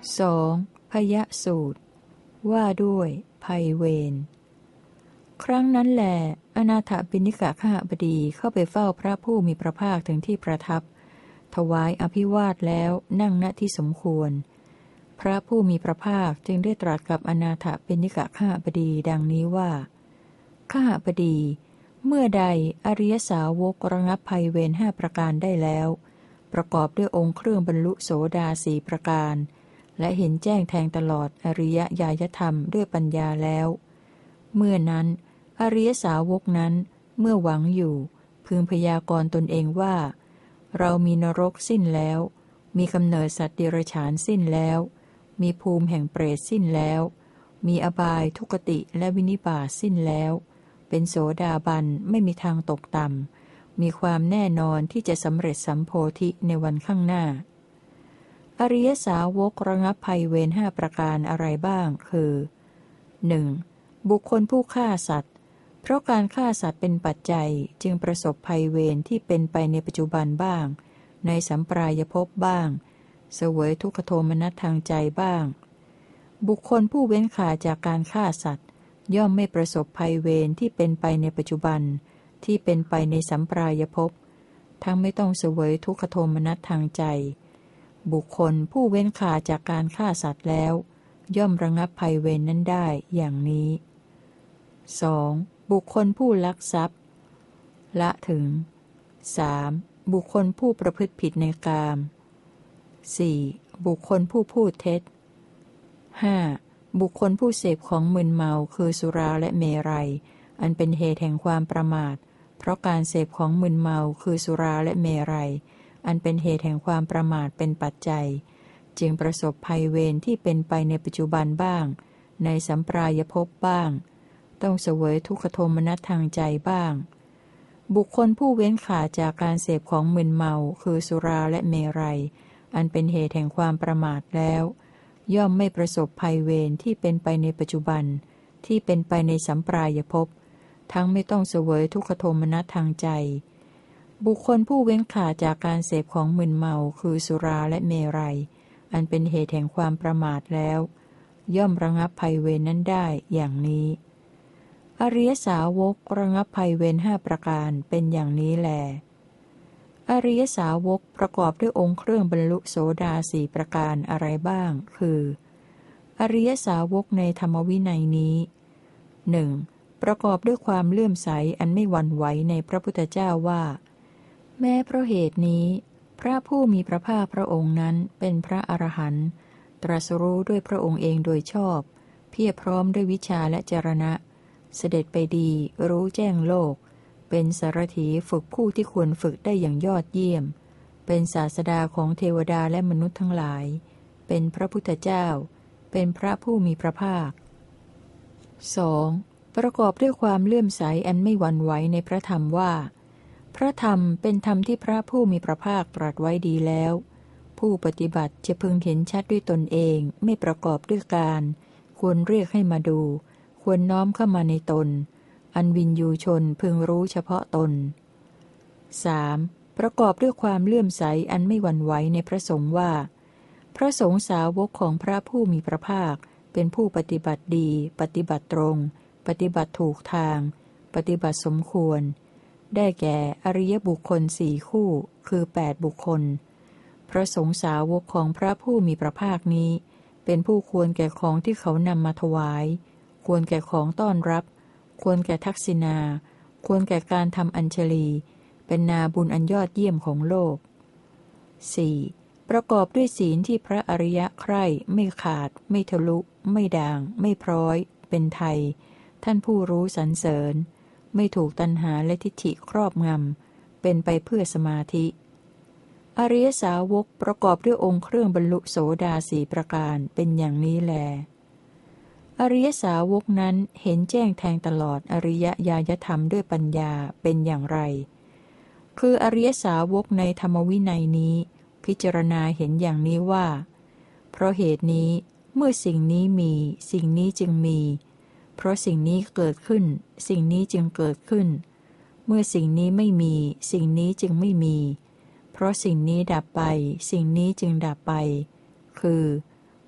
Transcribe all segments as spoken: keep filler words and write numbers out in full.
สองพยสูตรว่าด้วยภัยเวรครั้งนั้นแลอนาถปิณกขหบดีเข้าไปเฝ้าพระผู้มีพระภาคถึงที่ประทับถวายอภิวาทแล้วนั่งณที่สมควรพระผู้มีพระภาคจึงได้ตรัสกับอนาถปิณกขหบดีดังนี้ว่าขหบดีเมื่อใดอริยสาวกระงับภัยเวรห้าประการได้แล้วประกอบด้วยองค์เครื่องบรรลุโสดาสี่ประการและเห็นแจ้งแทงตลอดอริยญาณธรรมด้วยปัญญาแล้วเมื่อนั้นอริยสาวกนั้นเมื่อหวังอยู่พึงพยากรณ์ตนเองว่าเรามีนรกสิ้นแล้วมีกำเนิดสัตว์เดรัจฉานสิ้นแล้วมีภูมิแห่งเปรตสิ้นแล้วมีอบายทุกติและวินิบาตสิ้นแล้วเป็นโสดาบันไม่มีทางตกต่ำมีความแน่นอนที่จะสำเร็จสัมโพธิในวันข้างหน้าอริยสาวกระงับภัยเวรห้าประการอะไรบ้างคือ หนึ่ง. บุคคลผู้ฆ่าสัตว์เพราะการฆ่าสัตว์เป็นปัจจัยจึงประสบภัยเวรที่เป็นไปในปัจจุบันบ้างในสัมปรายภพบ้างเสวยทุกขโทมนัสทางใจบ้างบุคคลผู้เว้นขาจากการฆ่าสัตว์ย่อมไม่ประสบภัยเวรที่เป็นไปในปัจจุบันที่เป็นไปในสัมปรายภพทั้งไม่ต้องเสวยทุกขโทมนัสทางใจบุคคลผู้เว้นขาจากการฆ่าสัตว์แล้วย่อมระงับภัยเวรนั้นได้อย่างนี้ สอง. บุคคลผู้ลักทรัพย์ละถึง สาม. บุคคลผู้ประพฤติผิดในกาม สี่. บุคคลผู้พูดเท็จ ห้า. บุคคลผู้เสพของมึนเมาคือสุราและเมรัยอันเป็นเหตุแห่งความประมาทเพราะการเสพของมึนเมาคือสุราและเมรัยอันเป็นเหตุแห่งความประมาทเป็นปัจจัยจึงประสบภัยเวรที่เป็นไปในปัจจุบันบ้างในสัมปรายภพบ้างต้องเสวยทุกขโทมนัสทางใจบ้างบุคคลผู้เว้นขาจากการเสพของมึนเมาคือสุราและเมรัยอันเป็นเหตุแห่งความประมาทแล้วย่อมไม่ประสบภัยเวรที่เป็นไปในปัจจุบันที่เป็นไปในสัมปรายภพทั้งไม่ต้องเสวยทุกขโทมนัสทางใจบุคคลผู้เว้นขาจากการเสพของมึนเมาคือสุราและเมรัยอันเป็นเหตุแห่งความประมาทแล้วย่อมระงับภัยเวรนั้นได้อย่างนี้อริยสาวกระงับภัยเวรห้าประการเป็นอย่างนี้แลอริยสาวกประกอบด้วยองค์เครื่องบรรลุโสดาสี่ประการอะไรบ้างคืออริยสาวกในธรรมวินัยนี้ หนึ่ง. ประกอบด้วยความเลื่อมใสอันไม่หวั่นไหวในพระพุทธเจ้าว่าแม้เพราะเหตุนี้พระผู้มีพระภาคพระองค์นั้นเป็นพระอรหันต์ตรัสรู้ด้วยพระองค์เองโดยชอบเพียรพร้อมด้วยวิชาและจรณะเสด็จไปดีรู้แจ้งโลกเป็นสารถีฝึกผู้ที่ควรฝึกได้อย่างยอดเยี่ยมเป็นศาสดาของเทวดาและมนุษย์ทั้งหลายเป็นพระพุทธเจ้าเป็นพระผู้มีพระภาค สอง. ประกอบด้วยความเลื่อมใสอันไม่หวั่นไหวในพระธรรมว่าพระธรรมเป็นธรรมที่พระผู้มีพระภาคตรัสไว้ดีแล้วผู้ปฏิบัติจะพึงเห็นชัดด้วยตนเองไม่ประกอบด้วยการควรเรียกให้มาดูควรน้อมเข้ามาในตนอันวินยูชนพึงรู้เฉพาะตน สาม. ประกอบด้วยความเลื่อมใสอันไม่หวั่นไหวในพระสงฆ์ว่าพระสงฆ์สาวกของพระผู้มีพระภาคเป็นผู้ปฏิบัติดีปฏิบัติตรงปฏิบัติถูกทางปฏิบัติสมควรได้แก่อริยบุคคลสี่คู่คือแปดบุคคลพระสงฆ์สาวกของพระผู้มีพระภาคนี้เป็นผู้ควรแก่ของที่เขานำมาถวายควรแก่ของต้อนรับควรแก่ทักษิณาควรแก่การทำอัญชลีเป็นนาบุญอันยอดเยี่ยมของโลก สี่. ประกอบด้วยศีลที่พระอริยะใคร่ไม่ขาดไม่ทะลุไม่ด่างไม่พร้อยเป็นไทยท่านผู้รู้สรรเสริญไม่ถูกตัณหาและทิฏฐิครอบงำเป็นไปเพื่อสมาธิอริยสาวกประกอบด้วยองค์เครื่องบรรลุโสดาสี่ประการเป็นอย่างนี้แลอริยสาวกนั้นเห็นแจ้งแทงตลอดอริยญาณธรรมด้วยปัญญาเป็นอย่างไรคืออริยสาวกในธรรมวินัยนี้พิจารณาเห็นอย่างนี้ว่าเพราะเหตุนี้เมื่อสิ่งนี้มีสิ่งนี้จึงมีเพราะสิ่งนี้เกิดขึ้นสิ่งนี้จึงเกิดขึ้นเมื่อสิ่งนี้ไม่มีสิ่งนี้จึงไม่มีเพราะสิ่งนี้ดับไปสิ่งนี้จึงดับไปคือ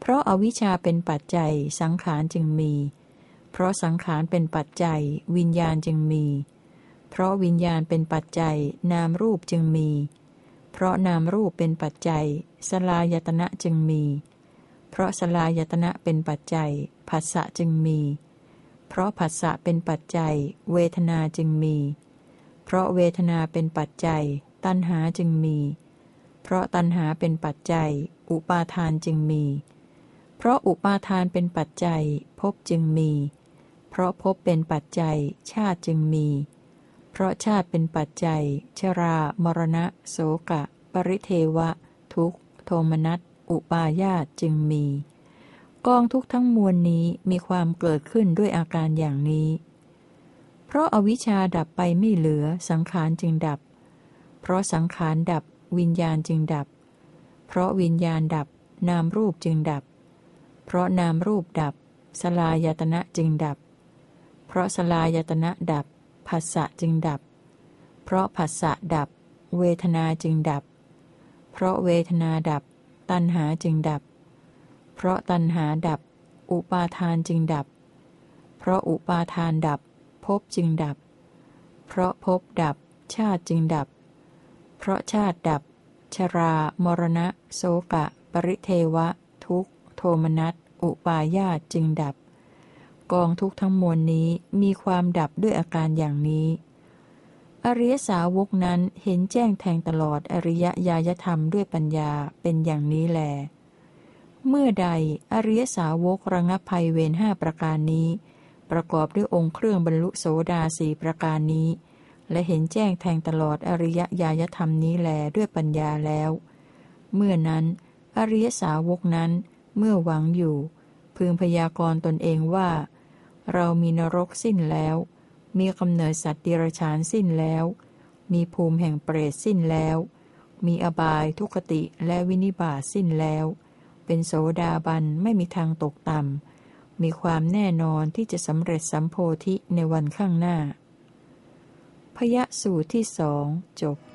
เพราะอาวิชชาเป็นปัจจัยสังขารจึงมีเพราะสังขารเป็นปัจจัยวิญญาณจึงมีเพราะวิญญาณเป็นปัจจัยนามรูปจึงมีเพราะนามรูปเป็นปัจจัยสลายตนะจึงมีเพราะสลายตนะเป็นปัจจัยผัสสะจึงมีเพราะผัสสะเป็นปัจจัยเวทนาจึงมีเพราะเวทนาเป็นปัจจัยตัณหาจึงมีเพราะตัณหาเป็นปัจจัยอุปาทานจึงมีเพราะอุปาทานเป็นปัจจัยภพจึงมีเพราะภพเป็นปัจจัยชาติจึงมีเพราะชาติเป็นปัจจัยชรามรณะโสกะปริเทวะทุกขโทมนัสอุปาญาตจึงมีกองทุกข์ทั้งมวลนี้มีความเกิดขึ้นด้วยอาการอย่างนี้เพราะอวิชชาดับไปไม่เหลือสังขารจึงดับเพราะสังขารดับวิญญาณจึงดับเพราะวิญญาณดับนามรูปจึงดับเพราะนามรูปดับสลายตนะจึงดับเพราะสลายตนะดับผัสสะจึงดับเพราะผัสสะดับเวทนาจึงดับเพราะเวทนาดับตัณหาจึงดับเพราะตัณหาดับอุปาทานจึงดับเพราะอุปาทานดับภพจึงดับเพราะภพดับชาติจึงดับเพราะชาติดับชรามรณะโสกะปริเทวะทุกขโทมนัสอุปาญาตจึงดับกองทุกข์ทั้งมวลนี้มีความดับด้วยอาการอย่างนี้อริยสาวกนั้นเห็นแจ้งแทงตลอดอริยญาณธรรมด้วยปัญญาเป็นอย่างนี้แลเมื่อใดอริยสาวกระงับภัยเวรห้าประการนี้ประกอบด้วยองค์เครื่องบรรลุโสดาสี่ประการนี้และเห็นแจ้งแทงตลอดอริยญาณธรรมนี้แลด้วยปัญญาแล้วเมื่อนั้นอริยสาวกนั้นเมื่อหวังอยู่พึงพยากรณ์ตนเองว่าเรามีนรกสิ้นแล้วมีกำเนิดสัตว์เดรัจฉานสิ้นแล้วมีภูมิแห่งเปรตสิ้นแล้วมีอบายทุกขติและวินิบาตสิ้นแล้วเป็นโสดาบันไม่มีทางตกต่ำมีความแน่นอนที่จะสำเร็จสัมโพธิในวันข้างหน้าพยสูตรที่สองจบ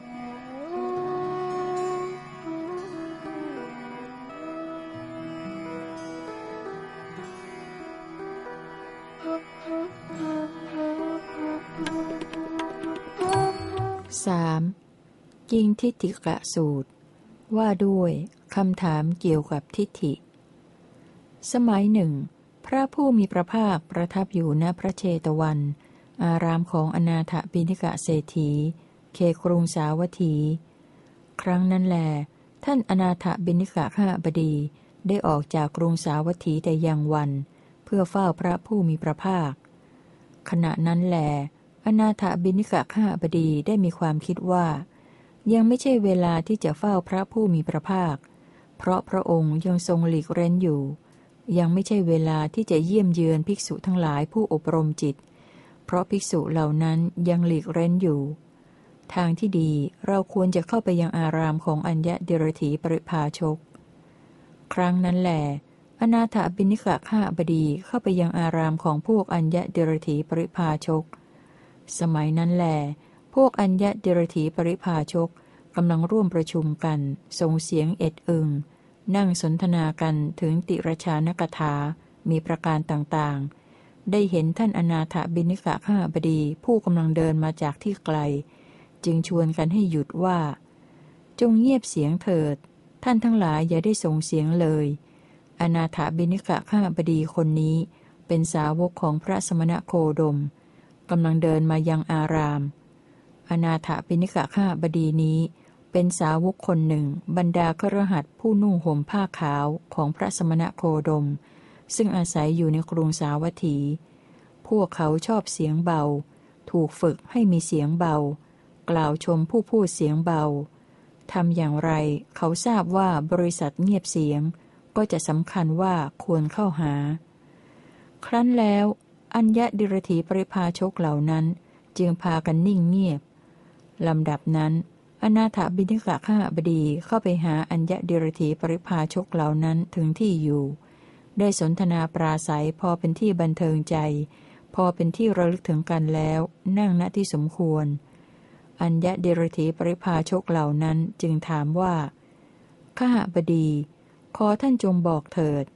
สามกิงทิฏฐิกะสูตรว่าด้วยคำถามเกี่ยวกับทิฏฐิสมัยหนึ่งพระผู้มีพระภาคประทับอยู่ณพระเชตวันอารามของอนาถปิณกเศรษฐีเขตกรุงสาวัตถีครั้งนั้นแลท่านอนาถปิณกข้าบดีได้ออกจากกรุงสาวัตถีแต่ยังวันเพื่อเฝ้าพระผู้มีพระภาคขณะนั้นแลอนาถบิณกข้าบดีได้มีความคิดว่ายังไม่ใช่เวลาที่จะเฝ้าพระผู้มีพระภาคเพราะพระองค์ยังทรงหลีกเร้นอยู่ยังไม่ใช่เวลาที่จะเยี่ยมเยือนภิกษุทั้งหลายผู้อบรมจิตเพราะภิกษุเหล่านั้นยังหลีกเร้นอยู่ทางที่ดีเราควรจะเข้าไปยังอารามของอัญญเดรถีปริภาชกครั้งนั้นแหลอนาถบิณกข้าบดีเข้าไปยังอารามของพวกอัญญเดรถีปริภาชกสมัยนั้นแหลพวกอัญญเดรถีปริภาชกกำลังร่วมประชุมกันส่งเสียงเอ็ดอึงนั่งสนทนากันถึงติรชานกถามีประการต่างๆได้เห็นท่านอนาถบิณกข้าบดีผู้กำลังเดินมาจากที่ไกลจึงชวนกันให้หยุดว่าจงเงียบเสียงเถิดท่านทั้งหลายอย่าได้ส่งเสียงเลยอนาถบิณกข้าบดีคนนี้เป็นสาวกของพระสมณโคดมกำลังเดินมายังอารามอนาถปิณกข้าบดีนี้เป็นสาวกคนหนึ่งบรรดาคฤหัสถ์ผู้นุ่งห่มผ้าขาวของพระสมณโคดมซึ่งอาศัยอยู่ในกรุงสาวัตถีพวกเขาชอบเสียงเบาถูกฝึกให้มีเสียงเบากล่าวชมผู้พูดเสียงเบาทำอย่างไรเขาทราบว่าบริษัทเงียบเสียงก็จะสำคัญว่าควรเข้าหาครั้นแล้วอัญญดิรถีปริภาชกเหล่านั้นจึงพากันนิ่งเงียบลำดับนั้นอนาถบิณกข้าบดีเข้าไปหาอัญญดิรถีปริภาชกเหล่านั้นถึงที่อยู่ได้สนทนาปราศัยพอเป็นที่บันเทิงใจพอเป็นที่ระลึกถึงกันแล้วนั่งณที่สมควรอัญญดิรถีปริภาชกเหล่านั้นจึงถามว่าข้าบดีขอท่านจงบอกเถิด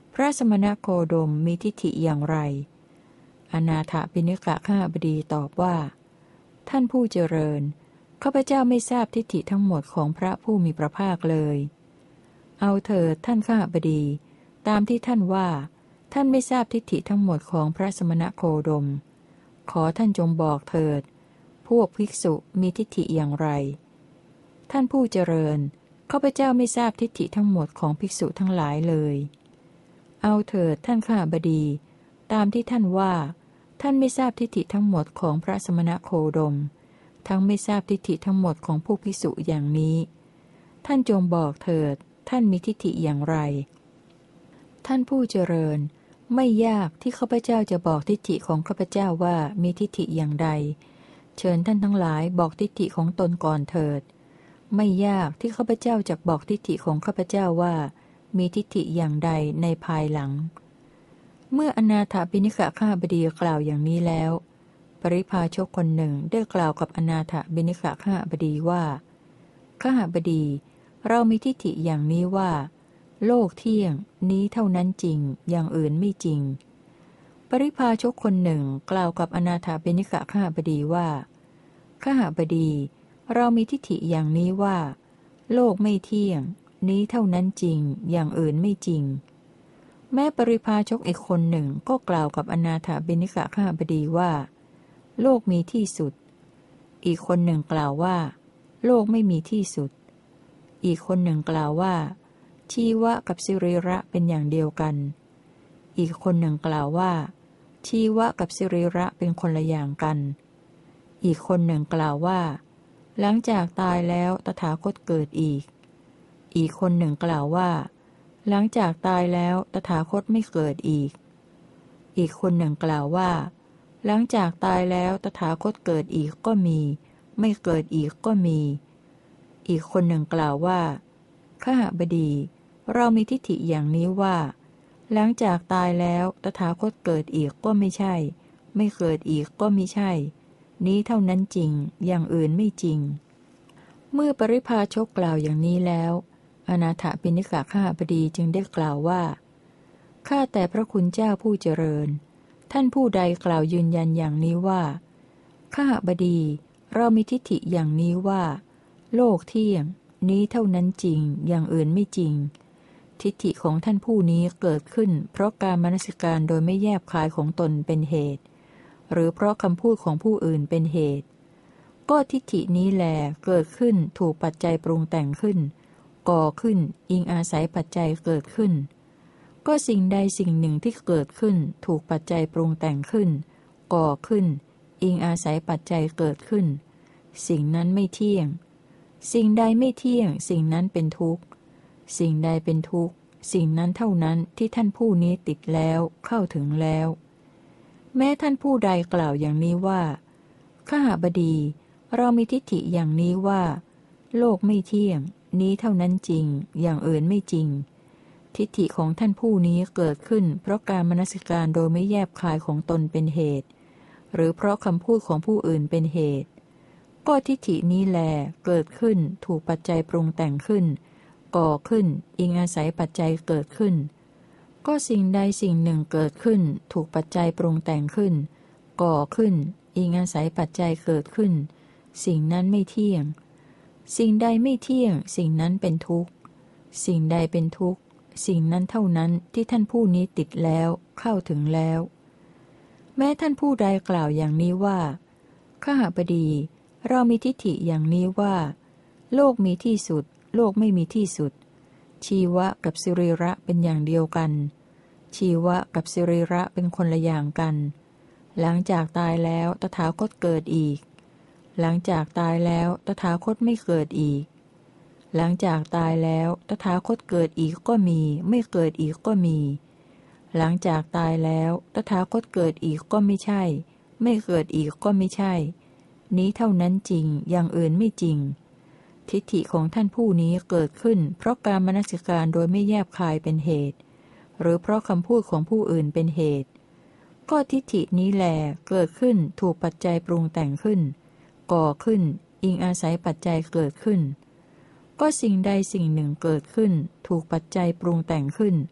พระสมณโคดมมีทิฏฐิอย่างไรอนาถปิณกข้าบดีตอบว่าท่านผู้เจริญข้าพเจ้าไม่ทราบทิฏฐิทั้งหมดของพระผู้มีพระภาคเลยเอาเถิดท่านข้าบดีตามที่ท่านว่าท่านไม่ทราบทิฏฐิทั้งหมดของพระสมณโคดมขอท่านจงบอกเถิดพวกภิกษุมีทิฏฐิอย่างไรท่านผู้เจริญข้าพเจ้าไม่ทราบทิฏฐิทั้งหมดของภิกษุทั้งหลายเลยเอาเถิดท่านข้าบดีตามที่ท่านว่าท่านไม่ทราบทิฏฐิทั้งหมดของพระสมณโคดมทั้งไม่ทราบทิฏฐิทั้งหมดของผู้ภิกษุอย่างนี้ท่านจงบอกเถิดท่านมีทิฏฐิอย่างไรท่านผู้เจริญไม่ยากที่ข้าพเจ้าจะบอกทิฏฐิของข้าพเจ้าว่ามีทิฏฐิอย่างใดเชิญท่านทั้งหลายบอกทิฏฐิของตนก่อนเถิดไม่ยากที่ข้าพเจ้าจะบอกทิฏฐิของข้าพเจ้าว่ามีทิฏฐิอย่างใดในภายหลังเมื่ออนาถปิณกข้าบดีกล่าวอย่างนี้แล้วปริพาชกคนหนึ่งได้กล่าวกับอนาถปิณกข้าบดีว่าข้าบดีเรามีทิฏฐิอย่างนี้ว่าโลกเที่ยงนี้เท่านั้นจริงอย่างอื่นไม่จริงปริพาชกคนหนึ่งกล่าวกับอนาถปิณกข้าบดีว่าข้าบดีเรามีทิฏฐิอย่างนี้ว่าโลกไม่เที่ยงนี้เท่านั้นจริงอย่างอื่นไม่จริงแม้ปริพาชกอีกคนหนึ่งก็กล่าวกับอนาถปิณกข้าบดีว่าโลกมีที่สุดอีกคนหนึ่งกล่าวว่าโลกไม่มีที่สุดอีกคนหนึ่งกล่าวว่าชีวะกับสิริระเป็นอย่างเดียวกันอีกคนหนึ่งกล่าวว่าชีวะกับสิริระเป็นคนละอย่างกันอีกคนหนึ่งกล่าวว่าหลังจากตายแล้วตถาคตเกิดอีกอีกคนหนึ่งกล่าวว่าหลังจากตายแล้วตถาคตไม่เกิดอีกอีกคนหนึ่งกล่าวว่าหลังจากตายแล้วตถาคตเกิดอีกก็มีไม่เกิดอีกก็มีอีกคนหนึ่งกล่าวว่าข้าบดีเรามีทิฏฐิอย่างนี้ว่าหลังจากตายแล้วตถาคตเกิดอีกก็ไม่ใช่ไม่เกิดอีกก็ไม่ใช่นี้เท่านั้นจริงอย่างอื่นไม่จริงเมื่อปริพาชกกล่าวอย่างนี้แล้วอนาถปิณกข้าบดีจึงได้กล่าวว่าข้าแต่พระคุณเจ้าผู้เจริญท่านผู้ใดกล่าวยืนยันอย่างนี้ว่าข้าบดีเรามีทิฏฐิอย่างนี้ว่าโลกเที่ยงนี้เท่านั้นจริงอย่างอื่นไม่จริงทิฏฐิของท่านผู้นี้เกิดขึ้นเพราะการมนสิการโดยไม่แยบคายของตนเป็นเหตุหรือเพราะคำพูดของผู้อื่นเป็นเหตุก็ทิฏฐินี้แลเกิดขึ้นถูกปัจจัยปรุงแต่งขึ้นก่อขึ้นอิงอาศัยปัจจัยเกิดขึ้นก็สิ่งใดสิ่งหนึ่งที่เกิดขึ้นถูกปัจจัยปรุงแต่งขึ้นก่อขึ้นอิงอาศัยปัจจัยเกิดขึ้นสิ่งนั้นไม่เที่ยงสิ่งใดไม่เที่ยงสิ่งนั้นเป็นทุกข์สิ่งใดเป็นทุกข์สิ่งนั้นเท่านั้นที่ท่านผู้นี้ติดแล้วเข้าถึงแล้วแม้ท่านผู้ใดกล่าวอย่างนี้ว่าข้าบดีเรามีทิฏฐิอย่างนี้ว่าโลกไม่เที่ยงนี้เท่านั้นจริงอย่างอื่นไม่จริงทิฏฐิของท่านผู้นี้เกิดขึ้นเพราะการมนสิการโดยไม่แยบคายของตนเป็นเหตุหรือเพราะคำพูดของผู้อื่นเป็นเหตุก็ทิฏฐินี้แลเกิดขึ้นถูกปัจจัยปรุงแต่งขึ้นก่อขึ้นอิงอาศัยปัจจัยเกิดขึ้นก็สิ่งใดสิ่งหนึ่งเกิดขึ้นถูกปัจจัยปรุงแต่งขึ้นก่อขึ้นอิงอาศัยปัจจัยเกิดขึ้นสิ่งนั้นไม่เที่ยงสิ่งใดไม่เที่ยงสิ่งนั้นเป็นทุกข์สิ่งใดเป็นทุกข์สิ่งนั้นเท่านั้นที่ท่านผู้นี้ติดแล้วเข้าถึงแล้วแม้ท่านผู้ใดกล่าวอย่างนี้ว่าข้าบดีเรามีทิฏฐิอย่างนี้ว่าโลกมีที่สุดโลกไม่มีที่สุดชีวะกับสิริระเป็นอย่างเดียวกันชีวะกับสิริระเป็นคนละอย่างกันหลังจากตายแล้วตถาคตเกิดอีกหลังจากตายแล้วตถาคตไม่เกิดอีกหลังจากตายแล้วตถาคตเกิดอีกก็มีไม่เกิดอีกก็มีหลังจากตายแล้วตถาคตเกิดอีกก็ไม่ใช่ไม่เกิดอีกก็ไม่ใช่นี้เท่านั้นจริงอย่างอื่นไม่จริงทิฏฐิของท่านผู้นี้เกิดขึ้นเพราะการมนสิการโดยไม่แยบคายเป็นเหตุหรือเพราะคำพูดของผู้อื่นเป็นเหตุก็ทิฏฐินี้แลเกิดขึ้นถูกปัจจัยปรุงแต่งขึ้นก่อขึ้นอิงอาศัยปัจจัยเกิดขึ้นก็สิ่งใดสิ่งหนึ่งเกิดขึ้นถูกปัจจัยปรุงแต่งขึ้น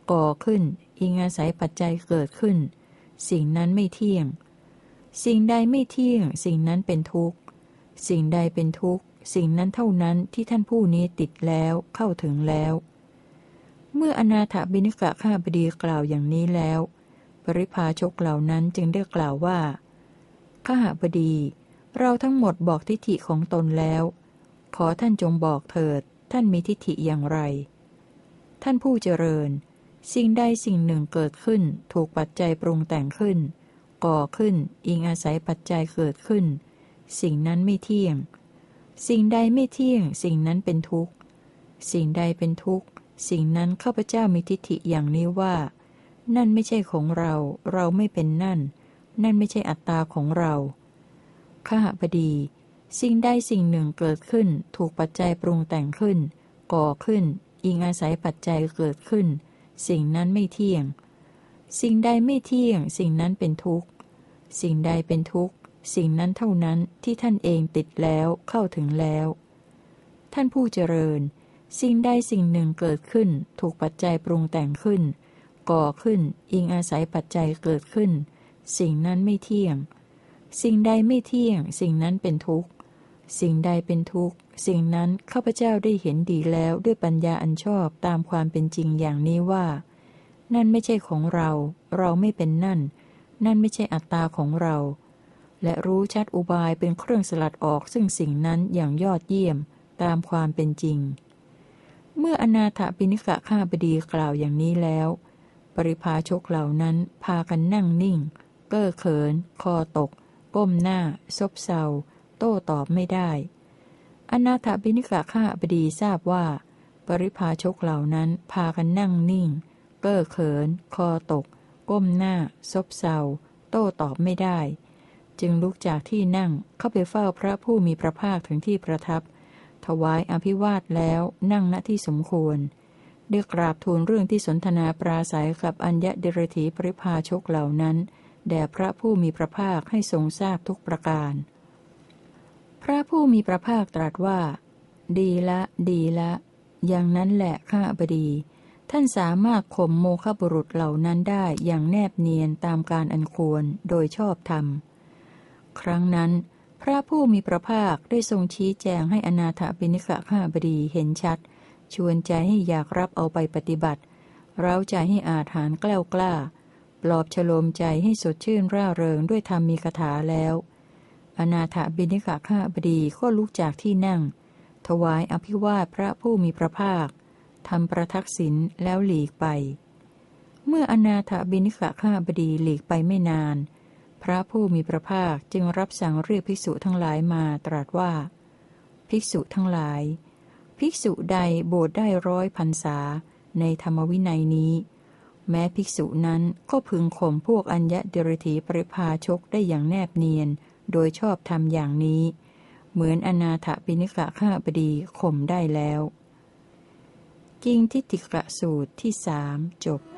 ก่อขึ้นอิงอาศัยปัจจัยเกิดขึ้นสิ่งนั้นไม่เที่ยงสิ่งใดไม่เที่ยงสิ่งนั้นเป็นทุกข์สิ่งใดเป็นทุกข์สิ่งนั้นเท่านั้นที่ท่านผู้นี้ติดแล้วเข้าถึงแล้วเมื่ออนาถบิณฑิกข้าบดีกล่าวอย่างนี้แล้วปริพาชกเหล่านั้นจึงได้กล่าวว่าข้าบดีเราทั้งหมดบอกทิฏฐิของตนแล้วขอท่านจงบอกเถิดท่านมีทิฏฐิอย่างไรท่านผู้เจริญสิ่งใดสิ่งหนึ่งเกิดขึ้นถูกปัจจัยปรุงแต่งขึ้นก่อขึ้นอิงอาศัยปัจจัยเกิดขึ้นสิ่งนั้นไม่เที่ยงสิ่งใดไม่เที่ยงสิ่งนั้นเป็นทุกข์สิ่งใดเป็นทุกข์สิ่งนั้นข้าพเจ้ามีทิฏฐิอย่างนี้ว่านั่นไม่ใช่ของเราเราไม่เป็นนั่นนั่นไม่ใช่อัตตาของเราขหบดีสิ่งใดสิ่งหนึ่งเกิดขึ้นถูกปัจจัยปรุงแต่งขึ้นก่อขึ้นอิงอาศัยปัจจัยเกิดขึ้นสิ่งนั้นไม่เที่ยงสิ่งใดไม่เที่ยงสิ่งนั้นเป็นทุกข์สิ่งใดเป็นทุกข์สิ่งนั้นเท่านั้นที่ท่านเองติดแล้วเข้าถึงแล้วท่านผู้เจริญสิ่งใดสิ่งหนึ่งเกิดขึ้นถูกปัจจัยปรุงแต่งขึ้นก่อขึ้นอิงอาศัยปัจจัยเกิดขึ้นสิ่งนั้นไม่เที่ยงสิ่งใดไม่เที่ยงสิ่งนั้นเป็นทุกข์สิ่งใดเป็นทุกข์สิ่งนั้นข้าพเจ้าได้เห็นดีแล้วด้วยปัญญาอันชอบตามความเป็นจริงอย่างนี้ว่านั่นไม่ใช่ของเราเราไม่เป็นนั่นนั่นไม่ใช่อัตตาของเราและรู้ชัดอุบายเป็นเครื่องสลัดออกซึ่งสิ่งนั้นอย่างยอดเยี่ยมตามความเป็นจริงเมื่ออนาถบิณฑิกข้าบดีกล่าวอย่างนี้แล้วปริพาชกเหล่านั้นพากันนั่งนิ่งเก้อเขินคอตกก้มหน้าซบเซาโต้ตอบไม่ได้อนาถบิณฑิกข้าบดีทราบว่าปริพาชกเหล่านั้นพากันนั่งนิ่งเก้อเขินคอตกก้มหน้าซบเซาโต้ตอบไม่ได้จึงลุกจากที่นั่งเข้าไปเฝ้าพระผู้มีพระภาคถึงที่ประทับถวายอภิวาทแล้วนั่งณที่สมควรได้กราบทูลเรื่องที่สนทนาปราศัยกับอัญญเดรธีปริพาชกเหล่านั้นแด่พระผู้มีพระภาคให้ทรงทราบทุกประการพระผู้มีพระภาคตรัสว่าดีละดีละอย่างนั้นแหละข้าบดีท่านสามารถข่มโมฆะบุรุษเหล่านั้นได้อย่างแนบเนียนตามการอันควรโดยชอบธรรมครั้งนั้นพระผู้มีพระภาคได้ทรงชี้แจงให้อนาถบิณฑิกข้าบดีเห็นชัดชวนใจให้อยากรับเอาไปปฏิบัติเร้าใจให้อาถรรพ์แกล้วกล้าปลอบฉโลมใจให้สดชื่นร่าเริงด้วยธรรมมีคาถาแล้วอนาถบิณฑิกข้าบดีก็ลุกจากที่นั่งถวายอภิวาทพระผู้มีพระภาคทำประทักษิณแล้วหลีกไปเมื่ออนาถบิณฑิกข้าบดีหลีกไปไม่นานพระผู้มีพระภาคจึงรับสั่งเรียกภิกษุทั้งหลายมาตรัสว่าภิกษุทั้งหลายภิกษุใดบวชได้ร้อยพรรษาในธรรมวินัยนี้แม้ภิกษุนั้นก็พึงข่มพวกอัญญเดรธีปริพาชกได้อย่างแนบเนียนโดยชอบธรรมอย่างนี้เหมือนอนาถบิณฑิกข้าบดีข่มได้แล้วกิงทิฏฐิกะสูตรที่สามจบ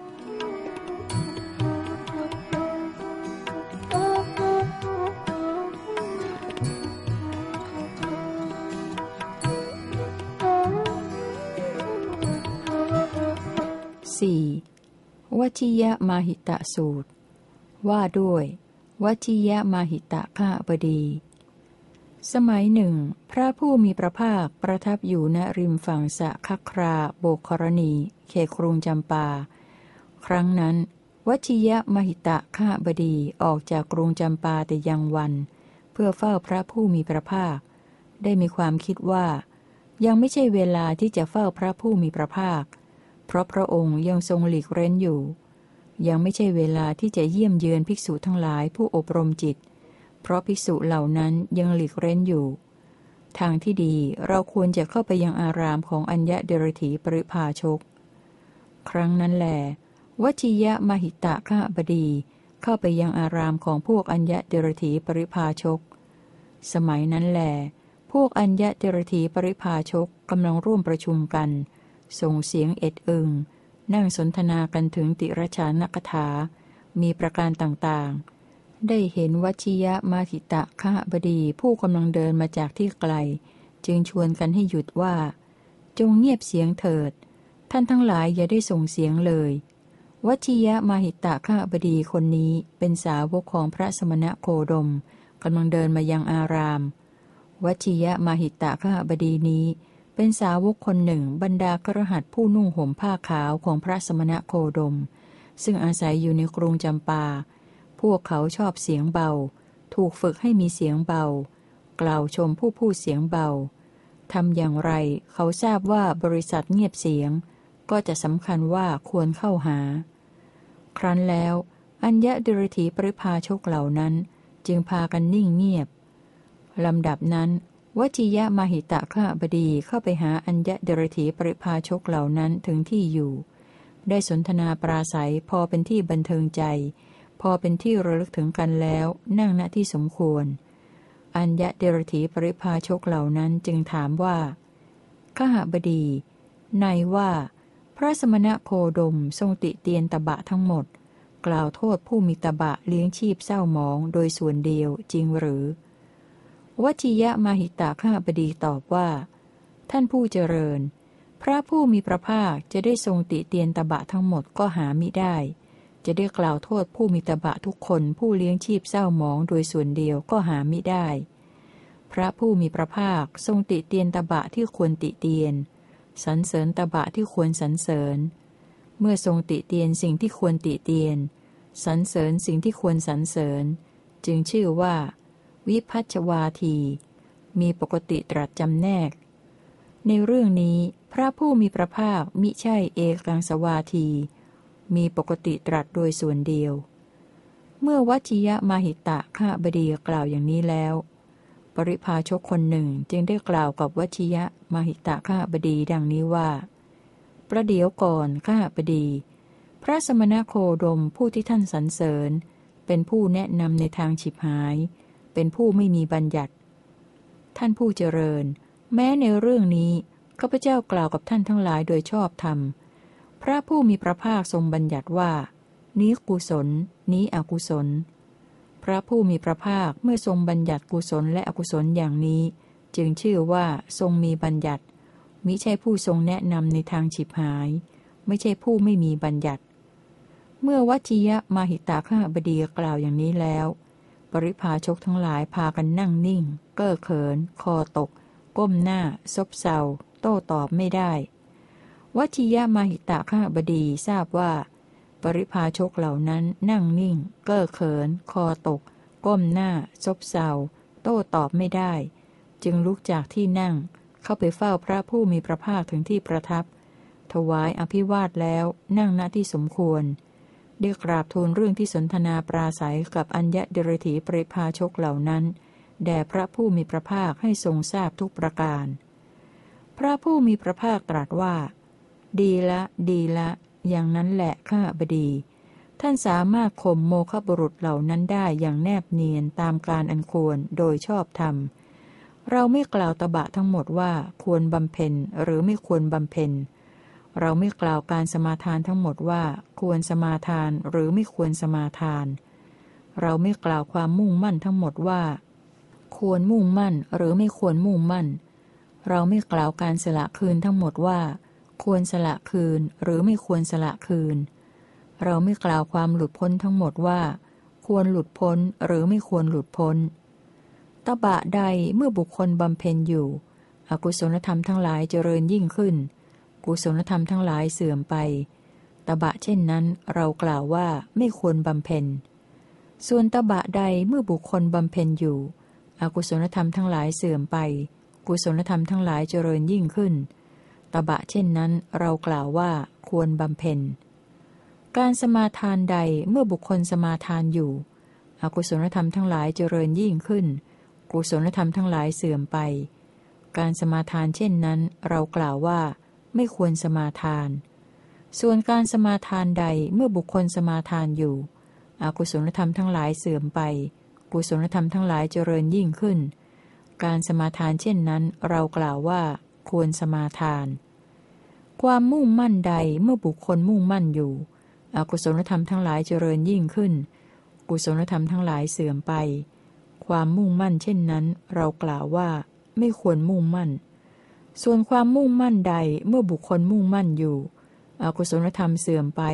สี่วชิยมาหิตะสูตรว่าด้วยวชิยมาหิตะข้าบดีสมัยหนึ่งพระผู้มีพระภาคประทับอยู่ณริมฝั่งสะคัคคราโบกครณีเขตกรุงจำปาครั้งนั้นวชิยมหิตะข้าบดีออกจากกรุงจำปาแต่ยังวันเพื่อเฝ้าพระผู้มีพระภาคได้มีความคิดว่ายังไม่ใช่เวลาที่จะเฝ้าพระผู้มีพระภาคเพราะพระองค์ยังทรงหลีกเร้นอยู่ยังไม่ใช่เวลาที่จะเยี่ยมเยือนภิกษุทั้งหลายผู้อบรมจิตเพราะภิกษุเหล่านั้นยังหลีกเร้นอยู่ทางที่ดีเราควรจะเข้าไปยังอารามของอัญญเดรธีปริพาชกครั้งนั้นแลวชิยมหิตะข้าบดีเข้าไปยังอารามของพวกอัญญเดรธีปริพาชกสมัยนั้นแลพวกอัญญเดรธีปริพาชกกำลังร่วมประชุมกันส่งเสียงเอ็ดอึงนั่งสนทนากันถึงติรชานกถามีประการต่างๆได้เห็นวชิยมาหิตะข้าบดีผู้กำลังเดินมาจากที่ไกลจึงชวนกันให้หยุดว่าจงเงียบเสียงเถิดท่านทั้งหลายอย่าได้ส่งเสียงเลยวชิยมหิตะข้าบดีคนนี้เป็นสาวกของพระสมณโคดมกำลังเดินมายังอารามวชิยมหิตะข้าบดีนี้เป็นสาวกคนหนึ่งบรรดากฤหัสถ์ผู้นุ่งห่มผ้าขาวของพระสมณโคดมซึ่งอาศัยอยู่ในกรุงจำปาพวกเขาชอบเสียงเบาถูกฝึกให้มีเสียงเบากล่าวชมผู้พูดเสียงเบาทำอย่างไรเขาทราบว่าบริษัทเงียบเสียงก็จะสำคัญว่าควรเข้าหาครั้นแล้วอัญญดิรถีปริภาชกเหล่านั้นจึงพากันนิ่งเงียบลำดับนั้นวชิยมหิตะข้าบดีเข้าไปหาอัญญดิรถีปริภาชกเหล่านั้นถึงที่อยู่ได้สนทนาปราศัยพอเป็นที่บันเทิงใจพอเป็นที่ระลึกถึงกันแล้วนั่งณที่สมควรอัญญดิรถีปริภาชกเหล่านั้นจึงถามว่าข้าบดีในว่าพระสมณโคดมทรงติเตียนตบะทั้งหมดกล่าวโทษผู้มีตบะเลี้ยงชีพเศร้าหมองโดยส่วนเดียวจริงหรือวชิยมหิตะข้าบดีตอบว่าท่านผู้เจริญพระผู้มีพระภาคจะได้ทรงติเตียนตบะทั้งหมดก็หามิได้จะได้กล่าวโทษผู้มีตบะทุกคนผู้เลี้ยงชีพเศร้าหมองโดยส่วนเดียวก็หามิได้พระผู้มีพระภาคทรงติเตียนตบะที่ควรติเตียนสรรเสริญตบะที่ควรสรรเสริญเมื่อทรงติเตียนสิ่งที่ควรติเตียนสรรเสริญสิ่งที่ควรสรรเสริญจึงชื่อว่าวิพัชชวาทีมีปกติตรัสจำแนกในเรื่องนี้พระผู้มีพระภาคมิใช่เอกังสวาทีมีปกติตรัสโดยส่วนเดียวเมื่อวชิยมหิตะข้าบดีกล่าวอย่างนี้แล้วปริภาชกคนหนึ่งจึงได้กล่าวกับวชิยมหิตะข้าบดีดังนี้ว่าประเดี๋ยวก่อนข้าบดีพระสมณโคดมผู้ที่ท่านสรรเสริญเป็นผู้แนะนำในทางฉิบหายเป็นผู้ไม่มีบัญญัติท่านผู้เจริญแม้ในเรื่องนี้ข้าพเจ้ากล่าวกับท่านทั้งหลายโดยชอบธรรมพระผู้มีพระภาคทรงบัญญัติว่านี้กุศลนี้อกุศลพระผู้มีพระภาคเมื่อทรงบัญญัติกุศลและอกุศลอย่างนี้จึงชื่อว่าทรงมีบัญญัติมิใช่ผู้ทรงแนะนำในทางฉิบหายไม่ใช่ผู้ไม่มีบัญญัติเมื่อวชิยมหิตะข้าบดีกล่าวอย่างนี้แล้วปริภาชกทั้งหลายพากันนั่งนิ่งเก้อเขินคอตกก้มหน้าซบเซาโต้ตอบไม่ได้วชิยมหิตะข้าบดีทราบว่าปริภาชกเหล่านั้นนั่งนิ่งเก้อเขินคอตกก้มหน้าซบเซาโต้ตอบไม่ได้จึงลุกจากที่นั่งเข้าไปเฝ้าพระผู้มีพระภาคถึงที่ประทับถวายอภิวาทแล้วนั่งณที่สมควรได้กราบทูลเรื่องที่สนทนาปราศัยกับอัญญดิรถีปริภาชกเหล่านั้นแด่พระผู้มีพระภาคให้ทรงทราบทุกประการพระผู้มีพระภาคตรัสว่าดีละดีละอย่างนั้นแหละข้าบดีท่านสามารถข่มโมฆบุรุษเหล่านั้นได้อย่างแนบเนียนตามการอันควรโดยชอบธรรมเราไม่กล่าวตบะทั้งหมดว่าควรบำเพ็ญหรือไม่ควรบำเพ็ญเราไม่กล่าวการสมาทานทั้งหมดว่าควรสมาทานหรือไม่ควรสมาทานเราไม่กล่าวความมุ่งมั่นทั้งหมดว่าควรมุ่งมั่นหรือไม่ควรมุ่งมั่นเราไม่กล่าวการสละคืนทั้งหมดว่าควรสละคืนหรือไม่ควรสละคืนเราไม่กล่าวความหลุดพ้นทั้งหมดว่าควรหลุดพ้นหรือไม่ควรหลุดพ้นตบะใดเมื่อบุคคลบำเพ็ญอยู่อกุศลธรรมทั้งหลายเจริญยิ่งขึ้นกุศลธรรมทั้งหลายเสื่อมไปตบะเช่นนั้นเรากล่าวว่าไม่ควรบำเพ็ญส่วนตบะใดเมื่อบุคคลบำเพ็ญอยู่อกุศลธรรมทั้งหลายเสื่อมไปกุศลธรรมทั้งหลายเจริญยิ่งขึ้นตบะเช่นนั้นเรากล่าวว่าควรบำเพ็ญการสมาทานใดเมื่อบุคคลสมาทานอยู่อกุศลธรรมทั้งหลายเจริญยิ่งขึ้นกุศลธรรมทั้งหลายเสื่อมไปการสมาทานเช่นนั้นเรากล่าวว่าไม่ควรสมาทานส่วนการสมาทานใดเมื่อบุคคลสมาทานอยู่อกุศลธรรมทั้งหลายเสื่อมไปกุศลธรรมทั้งหลายเจริญยิ่งขึ้นการสมาทานเช่นนั้นเรากล่าวว่าควรสมาทานความมุ่งมั่นใดเมื่อบุคคลมุ่งมั่นอยู่อกุศลธรรมทั้งหลายเจริญยิ่งขึ้นกุศลธรรมทั้งหลายเสื่อมไปความมุ่งมั่นเช่นนั้นเรากล่าวว่าไม่ควรมุ่งมั่นส่วนความมุ่งมั่นใดเมื่อบุคคลมุ่งมั่นอยู่อกุศลธรรมเสื่อมไป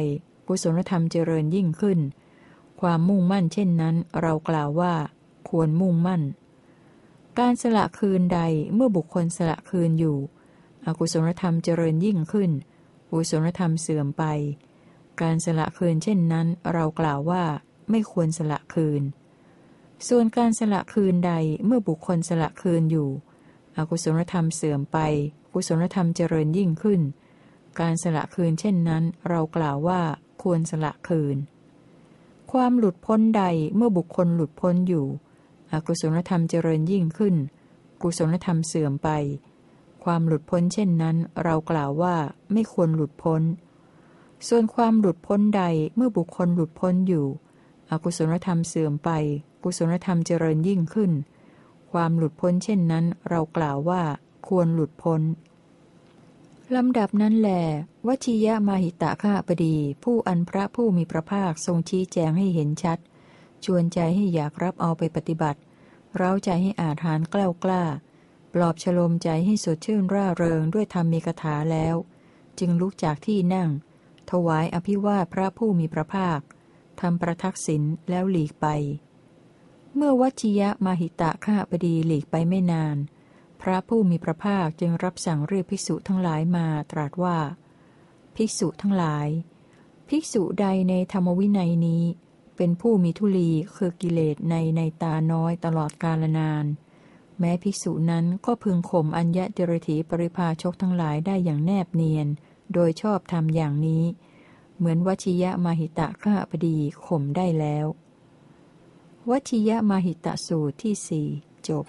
กุศลธรรมเจริญยิ่งขึ้นความมุ่งมั่นเช่นนั้นเรากล่าวว่าควรมุ่งมั่นการสละคืนใดเมื่อบุคคลสละคืนอยู่อกุศลธรรมเจริญยิ่งขึ้นกุศลธรรมเสื่อมไปการสละคืนเช่นนั้นเรากล่าวว่าไม่ควรสละคืนส่วนการสละคืนใดเมื่อบุคคลสละคืนอยู่อกุศลธรรมเสื่อมไปกุศลธรรมเจริญยิ่งขึ้นการสละคืนเช่นนั้นเรากล่าวว่าควรสละคืนความหลุดพ้นใดเมื่อบุคคลหลุดพ้นอยู่อกุศลธรรมเจริญยิ่งขึ้นกุศลธรรมเสื่อมไปความหลุดพ้นเช่นนั้นเรากล่าวว่าไม่ควรหลุดพ้นส่วนความหลุดพ้นใดเมื่อบุคคลหลุดพ้นอยู่อกุศลธรรมเสื่อมไปกุศลธรรมเจริญยิ่งขึ้นความหลุดพ้นเช่นนั้นเรากล่าวว่าควรหลุดพ้นลำดับนั้นแลวชิยมาหิตะข้าพดีผู้อันพระผู้มีพระภาคทรงชี้แจงให้เห็นชัดชวนใจให้อยากรับเอาไปปฏิบัติเร้าใจให้อาถรรพ์กล้ากล้าปลอบฉโลมใจให้สดชื่นร่าเริงด้วยธรรมมีคาถาแล้วจึงลุกจากที่นั่งถวายอภิวาทพระผู้มีพระภาคทำประทักษิณแล้วหลีกไปเมื่อวชิยมาหิตะข้าพดีหลีกไปไม่นานพระผู้มีพระภาคจึงรับสั่งเรียกภิกษุทั้งหลายมาตรัสว่าภิกษุทั้งหลายภิกษุใดในธรรมวินัยนี้เป็นผู้มีทุลีคือกิเลสในในตาน้อยตลอดกาลนานแม้ภิกษุนั้นก็พึงข่มอัญญเดรถีปริภาชกทั้งหลายได้อย่างแนบเนียนโดยชอบธรรมอย่างนี้เหมือนวชิยมาหิตะข้าพดีข่มได้แล้ววชิยมาหิตะสูตรที่สี่จบ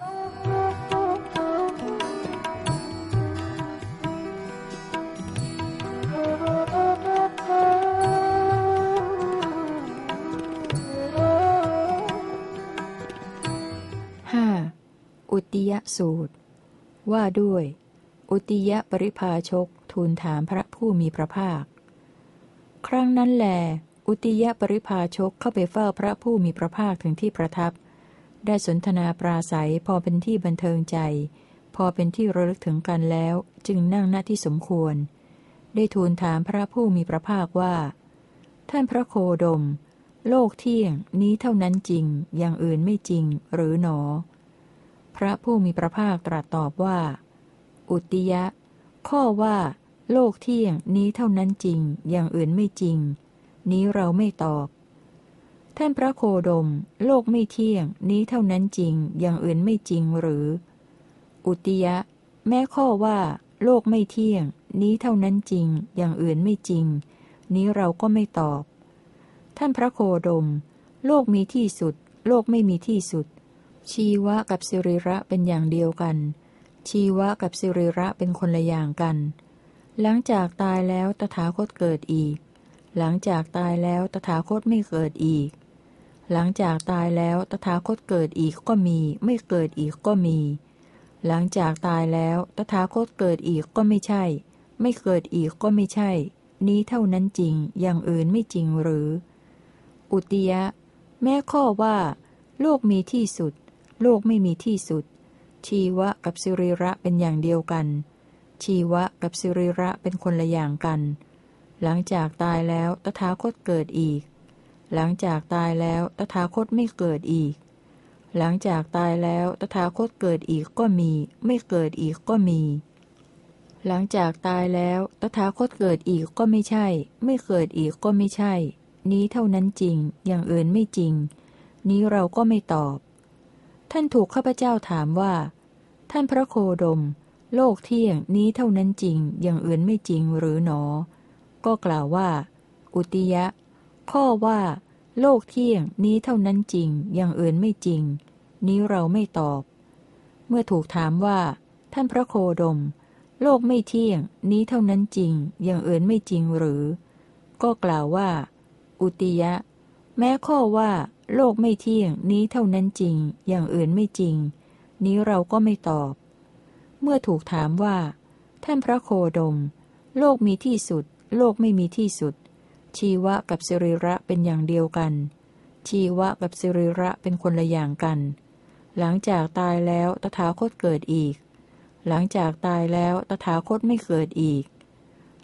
อุติยสูตรว่าด้วยอุติยปริภาชกทูลถามพระผู้มีพระภาคครั้งนั้นแลอุติยปริภาชกเข้าไปเฝ้าพระผู้มีพระภาคถึงที่ประทับได้สนทนาปราศัยพอเป็นที่บันเทิงใจพอเป็นที่ระลึกถึงกันแล้วจึงนั่งณที่สมควรได้ทูลถามพระผู้มีพระภาคว่าท่านพระโคดมโลกเที่ยงนี้เท่านั้นจริงอย่างอื่นไม่จริงหรือหนอพระผู้มีพระภาคตรัสตอบว่าอุติยะข้อว่าโลกเที่ยงนี้เท่านั้นจริงอย่างอื่นไม่จริงนี้เราไม่ตอบท่านพระโคดมโลกไม่เที่ยงนี้เท่านั้นจริงอย่างอื่นไม่จริงหรืออุติยะแม้ข้อว่าโลกไม่เที่ยงนี้เท่านั้นจริงอย่างอื่นไม่จริงนี้เราก็ไม่ตอบท่านพระโคดมโลกมีที่สุดโลกไม่มีที่สุดชีวะกับสิริระเป็นอย่างเดียวกันชีวะกับสิริระเป็นคนละอย่างกันหลังจากตายแล้วตถาคตเกิดอีกหลังจากตายแล้วตถาคตไม่เกิดอีกหลังจากตายแล้วตถาคตเกิดอีกก็มีไม่เกิดอีกก็มีหลังจากตายแล้วตถาคตเกิดอีกก็ไม่ใช่ไม่เกิดอีกก็ไม่ใช่นี้เท่านั้นจริงอย่างอื่นไม่จริงหรืออุติยะแม้ข้อว่าโลกมีที่สุดโลกไม่มีที่สุดชีวะกับสิริระเป็นอย่างเดียวกันชีวะกับสิริระเป็นคนละอย่างกันหลังจากตายแล้วตถาคตเกิดอีกหลังจากตายแล้วตถาคตไม่เกิดอีกหลังจากตายแล้วตถาคตเกิดอีกก็มีไม่เกิดอีกก็มีหลังจากตายแล้วตถาคตเกิดอีกก็ไม่ใช่ไม่เกิดอีกก็ไม่ใช่นี้เท่านั้นจริงอย่างอื่นไม่จริงนี้เราก็ไม่ตอบท่านถูกข้าพเจ้าถามว่าท่านพระโคดมโลกเที่ยงนี้เท่านั้นจริงอย่างอื่นไม่จริงหรือหนอก็กล่าวว่าอุติยะข้อว่าโลกเที่ยงนี้เท่านั้นจริงอย่างอื่นไม่จริงนี้เราไม่ตอบเมื่อถูกถามว่าท่านพระโคดมโลกไม่เที่ยงนี้เท่านั้นจริงอย่างอื่นไม่จริงหรือก็กล่าวว่าอุติยะแม้ข้อว่าโลกไม่เที่ยงนี้เท่านั้นจริงอย่างอื่นไม่จริงนี้เราก็ไม่ตอบเมื่อถูกถามว่าท่านพระโคดมโลกมีที่สุดโลกไม่มีที่สุดชีวะกับสิริระเป็นอย่างเดียวกันชีวะกับสิริระเป็นคนละอย่างกันหลังจากตายแล้วตถาคตเกิดอีกหลังจากตายแล้วตถาคตไม่เกิดอีก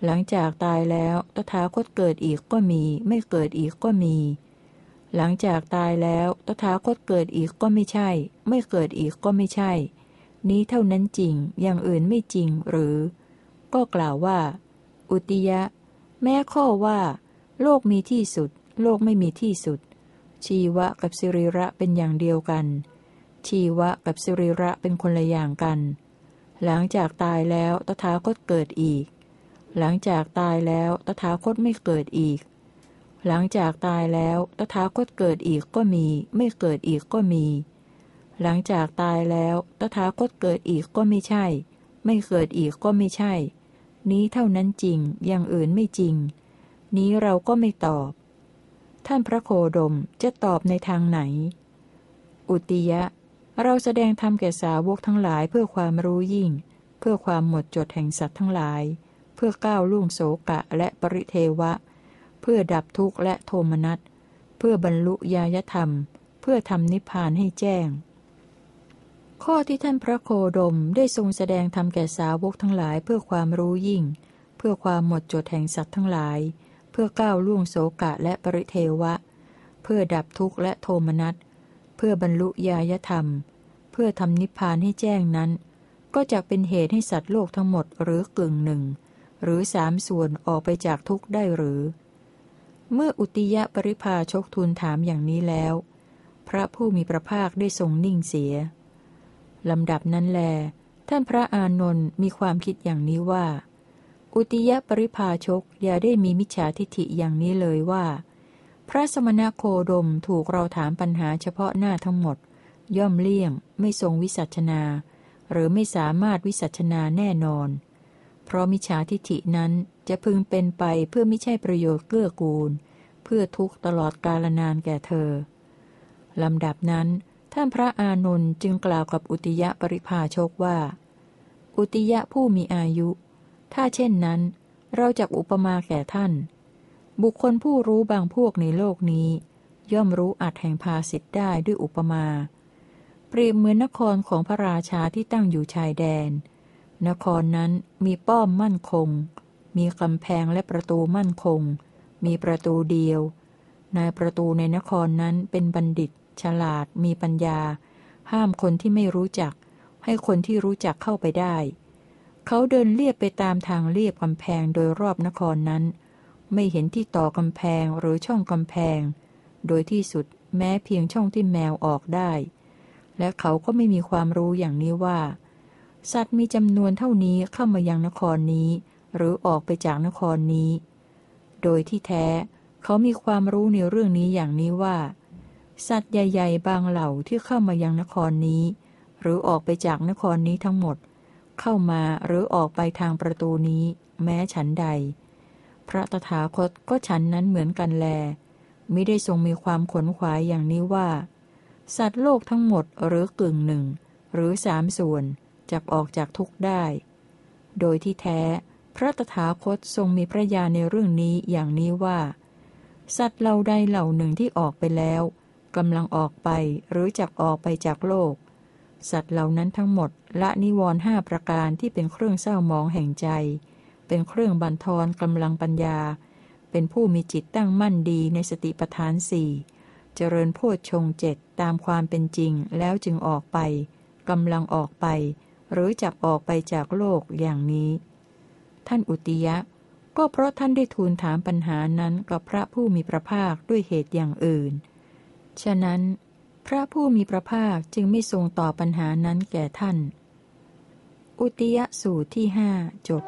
หลังจากตายแล้วตถาคตเกิดอีกก็มีไม่เกิดอีกก็มีหลังจากตายแล้วตถาคตเกิดอีกก็ไม่ใช่ไม่เกิดอีกก็ไม่ใช่นี้เท่านั้นจริงอย่างอื่นไม่จริงหรือก็กล่าวว่าอุติยะแม้ข้อว่าโลกมีที่สุดโลกไม่มีที่สุดชีวะกับสิริระเป็นอย่างเดียวกันชีวะกับสิริระเป็นคนละอย่างกันหลังจากตายแล้วตถาคตเกิดอีกหลังจากตายแล้วตถาคตไม่เกิดอีกหลังจากตายแล้วตถาคตเกิดอีกก็มีไม่เกิดอีกก็มีหลังจากตายแล้วตถาคตเกิดอีกก็ไม่ใช่ไม่เกิดอีกก็ไม่ใช่นี้เท่านั้นจริงอย่างอื่นไม่จริงนี้เราก็ไม่ตอบท่านพระโคดมจะตอบในทางไหนอุติยะเราแสดงธรรมแก่สาวกทั้งหลายเพื่อความรู้ยิ่งเพื่อความหมดจดแห่งสัตว์ทั้งหลายเพื่อก้าวล่วงโศกะและปริเทวะเพื่อดับทุกข์และโทมนัสเพื่อบรรลุญาณธรรมเพื่อทำนิพพานให้แจ้งข้อที่ท่านพระโคดมได้ทรงแสดงธรรมแก่สาวกทั้งหลายเพื่อความรู้ยิ่งเพื่อความหมดจดแห่งสัตว์ทั้งหลายเพื่อก้าวล่วงโศกะและปริเทวะเพื่อดับทุกข์และโทมนัสเพื่อบรรลุญาณธรรมเพื่อทำนิพพานให้แจ้งนั้นก็จะเป็นเหตุให้สัตว์โลกทั้งหมดหรือกึ่งหนึ่งหรือสามส่วนออกไปจากทุกข์ได้หรือเมื่ออุติยปริภาชกทูลถามอย่างนี้แล้วพระผู้มีพระภาคได้ทรงนิ่งเสียลำดับนั้นแลท่านพระอานนท์มีความคิดอย่างนี้ว่าอุติยปริภาชกอย่าได้มีมิจฉาทิฐิอย่างนี้เลยว่าพระสมณโคดมถูกเราถามปัญหาเฉพาะหน้าทั้งหมดย่อมเลี่ยงไม่ทรงวิสัชนาหรือไม่สามารถวิสัชนาแน่นอนเพราะมิจฉาทิฐินั้นจะพึงเป็นไปเพื่อไม่ใช่ประโยชน์เกื้อกูลเพื่อทุกข์ตลอดกาลนานแก่เธอลำดับนั้นท่านพระอานนท์จึงกล่าวกับอุติยปริภาชกว่าอุติยผู้มีอายุถ้าเช่นนั้นเราจักอุปมาแก่ท่านบุคคลผู้รู้บางพวกในโลกนี้ย่อมรู้อัตแห่งภาสิทธ์ได้ด้วยอุปมาเปรียบเหมือนนครของพระราชาที่ตั้งอยู่ชายแดนนครนั้นมีป้อมมั่นคงมีกำแพงและประตูมั่นคงมีประตูเดียวนายประตูในนครนั้นเป็นบัณฑิตฉลาดมีปัญญาห้ามคนที่ไม่รู้จักให้คนที่รู้จักเข้าไปได้เขาเดินเลียบไปตามทางเลียบกำแพงโดยรอบนครนั้นไม่เห็นที่ต่อกำแพงหรือช่องกำแพงโดยที่สุดแม้เพียงช่องที่แมวออกได้และเขาก็ไม่มีความรู้อย่างนี้ว่าสัตว์มีจำนวนเท่านี้เข้ามายังนครนี้หรือออกไปจากนครนี้โดยที่แท้เขามีความรู้ในเรื่องนี้อย่างนี้ว่าสัตว์ใหญ่ๆบางเหล่าที่เข้ามายังนครนี้หรือออกไปจากนครนี้ทั้งหมดเข้ามาหรือออกไปทางประตูนี้แม้ฉันใดพระตถาคตก็ฉันนั้นเหมือนกันแลมิได้ทรงมีความขนขวายอย่างนี้ว่าสัตว์โลกทั้งหมดหรือกึ่งหนึ่งหรือสามส่วนจักออกจากทุกข์ได้โดยที่แท้พระตถาคตทรงมีพระญาณในเรื่องนี้อย่างนี้ว่าสัตว์เหล่าใดเหล่าหนึ่งที่ออกไปแล้วกำลังออกไปหรือจักออกไปจากโลกสัตว์เหล่านั้นทั้งหมดละนิวรณ์ห้าประการที่เป็นเครื่องเศร้าหมองแห่งใจเป็นเครื่องบั่นทอนกำลังปัญญาเป็นผู้มีจิตตั้งมั่นดีในสติปัฏฐานสี่เจริญโพชฌงค์เจ็ดตามความเป็นจริงแล้วจึงออกไปกำลังออกไปหรือจักออกไปจากโลกอย่างนี้ท่านอุติยะก็เพราะท่านได้ทูลถามปัญหานั้นกับพระผู้มีพระภาคด้วยเหตุอย่างอื่นฉะนั้นพระผู้มีพระภาคจึงไม่ทรงตอบปัญหานั้นแก่ท่านอุติยสูตรที่ห้าจบ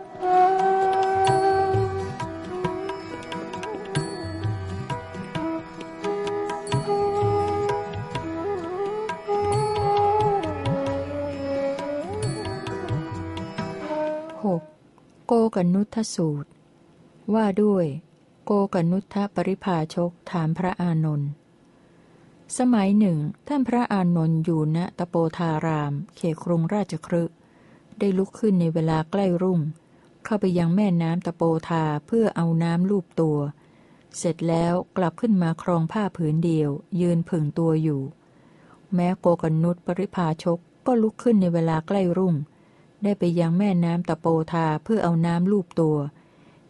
หกโกกนุทสูตรว่าด้วยโกกนุทปริภาชกถามพระอานนท์สมัยหนึ่งท่านพระอานนท์อยู่ณตโปธารามเขตกรุงราชคฤห์ได้ลุกขึ้นในเวลาใกล้รุ่งเข้าไปยังแม่น้ำตโปธาเพื่อเอาน้ำลูบตัวเสร็จแล้วกลับขึ้นมาครองผ้าผืนเดียวยืนผึ่งตัวอยู่แม้โกกนุทปริภาชกก็ลุกขึ้นในเวลาใกล้รุ่งได้ไปยังแม่น้ำตโปธาเพื่อเอาน้ำลูบตัว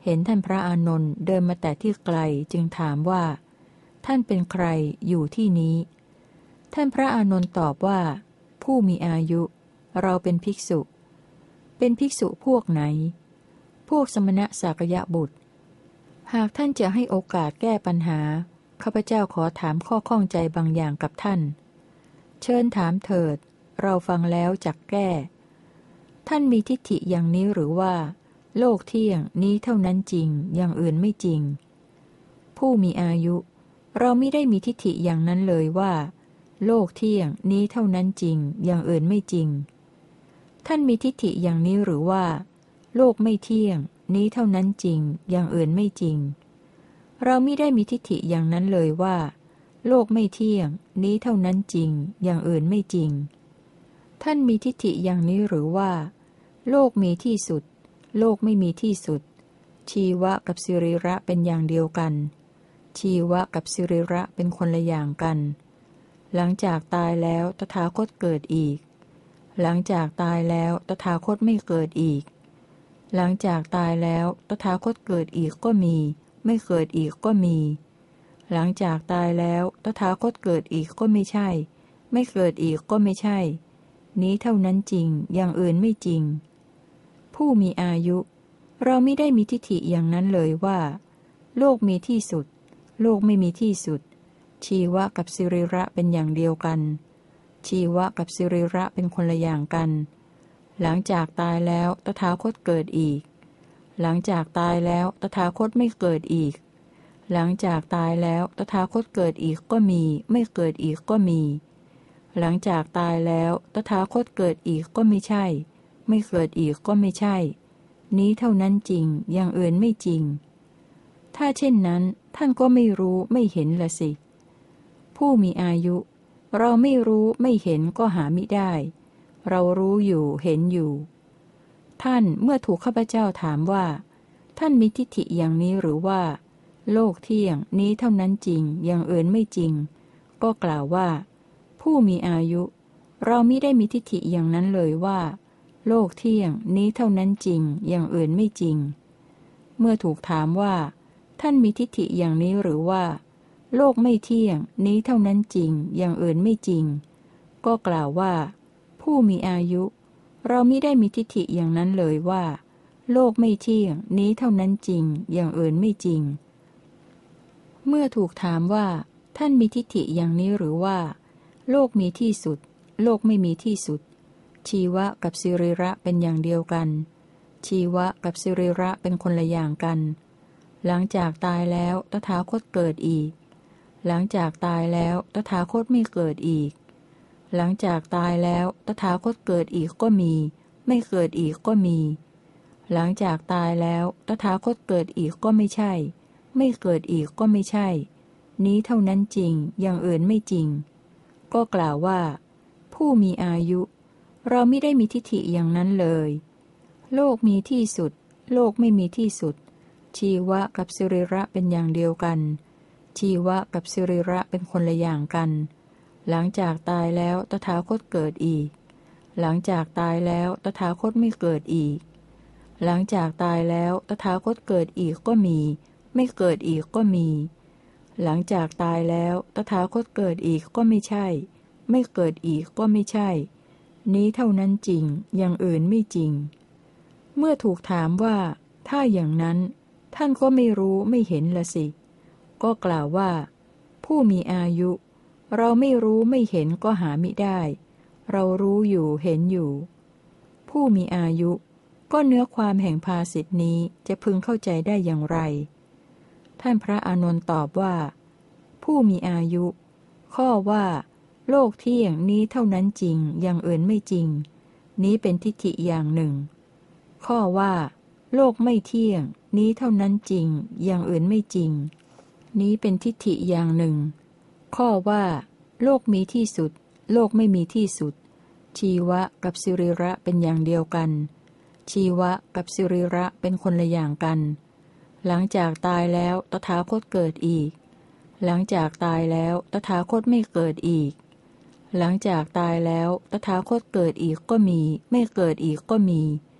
เห็นท่านพระอานนท์เดินมาแต่ที่ไกลจึงถามว่าท่านเป็นใครอยู่ที่นี้ท่านพระอานนท์ตอบว่าผู้มีอายุเราเป็นภิกษุเป็นภิกษุพวกไหนพวกสมณะสากยบุตรหากท่านจะให้โอกาสแก้ปัญหาข้าพเจ้าขอถามข้อข้องใจบางอย่างกับท่านเชิญถามเถิดเราฟังแล้วจักแก้ท่านมีทิฏฐิอย่างนี้หรือว่าโลกเที่ยงนี้เท่านั้นจริงอย่างอื่นไม่จริงผู้มีอายุเราไม่ได้มีทิฏฐิอย่างนั้นเลยว่าโลกเที่ยงนี้เท่านั้นจริงอย่างอื่นไม่จริงท่านมีทิฏฐิอย่างนี้หรือว่าโลกไม่เที่ยงนี้เท่านั้นจริงอย่างอื่นไม่จริงเราไม่ได้มีทิฏฐิอย่างนั้นเลยว่าโลกไม่เที่ยงนี้เท่านั้นจริงอย่างอื่นไม่จริงท่านมีทิฏฐิอย่างนี้หรือว่าโลกมีที่สุดโลกไม่มีที่สุดชีวะกับสิริระเป็นอย่างเดียวกันชีวะกับสิริระเป็นคนละอย่างกันหลังจากตายแล้วตถาคตเกิดอีกหลังจากตายแล้วตถาคตไม่เกิดอีกหลังจากตายแล้วตถาคตเกิดอีกก็มีไม่เกิดอีกก็มีหลังจากตายแล้วตถาคตเกิดอีกก็ไม่ใช่ไม่เกิดอีกก็ไม่ใช่นี้เท่านั้นจริงอย่างอื่นไม่จริงผู้มีอายุเราไม่ได้มีทิฏฐิอย่างนั้นเลยว่าโลกมีที่สุดโลกไม่มีที่สุดชีวะกับสิริระเป็นอย่างเดียวกันชีวะกับสิริระเป็นคนละอย่างกันหลังจากตายแล้วตถาคตเกิดอีกหลังจากตายแล้วตถาคตไม่เกิดอีกหลังจากตายแล้วตถาคตเกิดอีกก็มีไม่เกิดอีกก็มีหลังจากตายแล้วตถาคตเกิดอีกก็ไม่ใช่ไม่เกิดอีกก็ไม่ใช่นี้เท่านั้นจริงอย่างอื่นไม่จริงถ้าเช่นนั้นท่านก็ไม่รู้ไม่เห็นละสิผู้มีอายุเราไม่รู้ไม่เห็นก็หามิได้เรารู้อยู่เห็นอยู่ท่านเมื่อถูกข้าพเจ้าถามว่าท่านมีทิฏฐิอย่างนี้หรือว่าโลกเที่ยงนี้เท่านั้นจริงอย่างอื่นไม่จริงก็กล่าวว่าผู้มีอายุเรามิได้มีทิฏฐิอย่างนั้นเลยว่าโลกเที่ยงนี้เท่านั้นจริงอย่างอื่นไม่จริงเมื่อถูกถามว่าท่านมีทิฏฐิอย่างนี้หรือว่าโลกไม่เที่ยงนี้เท่านั้นจริงอย่างอื่นไม่จริงก็กล่าวว่าผู้มีอายุเรามิได้มีทิฏฐิอย่างนั้นเลยว่าโลกไม่เที่ยงนี้เท่านั้นจริงอย่างอื่นไม่จริงเมื่อถูกถามว่าท่านมีทิฏฐิอย่างนี้หรือว่าโลกมีที่สุดโลกไม่มีที่สุดชีวะกับสิริระเป็นอย่างเดียวกันชีวะกับสิริระเป็นคนละอย่างกันหลังจากตายแล้วตถาคตเกิดอีกหลังจากตายแล้วตถาคตไม่เกิดอีกหลังจากตายแล้วตถาคตเกิดอีกก็มีไม่เกิดอีกก็มีหลังจากตายแล้วตถาคตเกิดอีกก็ไม่ใช่ไม่เกิดอีกก็ไม่ใช่นี้เท่านั้นจริงอย่างอื่นไม่จริงก็กล่าวว่าผู้มีอายุเราไม่ได้มีทิฏฐิอย่างนั้นเลยโลกมีที่สุดโลกไม่มีที่สุดชีวะกับสิริระเป็นอย่างเดียวกันชีวะกับสิริระเป็นคนละอย่างกันหลังจากตายแล้วตถาคตเกิดอีกหลังจากตายแล้วตถาคตไม่เกิดอีกหลังจากตายแล้วตถาคตเกิดอีกก็มีไม่เกิดอีกก็มีหลังจากตายแล้วตถาคตเกิดอีกก็ไม่ใช่ไม่เกิดอีกก็ไม่ใช่นี้เท่านั้นจริงอย่างอื่นไม่จริงเมื่อถูกถามว่าถ้าอย่างนั้นท่านก็ไม่รู้ไม่เห็นละสิก็กล่าวว่าผู้มีอายุเราไม่รู้ไม่เห็นก็หามิได้เรารู้อยู่เห็นอยู่ผู้มีอายุก็เนื้อความแห่งภาษิตนี้จะพึงเข้าใจได้อย่างไรท่านพระอานนท์ตอบว่าผู้มีอายุข้อว่าโลกเที่ยงนี้เท่านั้นจริงอย่างอื่นไม่จริงนี้เป็นทิฏฐิอย่างหนึ่งข้อว่าโลกไม่เที่ยงนี้เท่านั้นจริงอย่างอื่นไม่จริงนี้เป็นทิฏฐิอย่างหนึ่งข้อว่าโลกมีที่สุดโลกไม่มีที่สุดชีวะกับสิริระเป็นอย่างเดียวกันชีวะกับสิริระเป็นคนละอย่างกันหลังจากตายแล้วตถาคตเกิดอีกหลังจากตายแล้วตถาคตไม่เกิดอีกหลังจากตายแล้วตถาคตเกิดอีกก็มีไม่เกิดอีกก็มี